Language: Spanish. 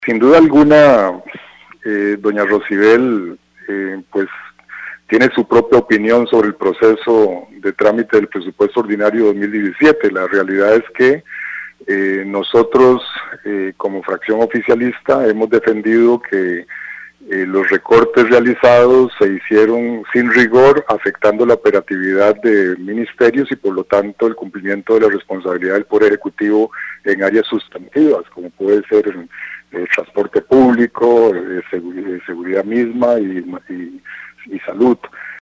Sin duda alguna, doña Rosibel, pues tiene su propia opinión sobre el proceso de trámite del presupuesto ordinario 2017. La realidad es que nosotros, como fracción oficialista, hemos defendido que los recortes realizados se hicieron sin rigor, afectando la operatividad de ministerios y por lo tanto el cumplimiento de la responsabilidad del Poder Ejecutivo en áreas sustantivas, como puede ser el transporte público, seguridad misma y salud.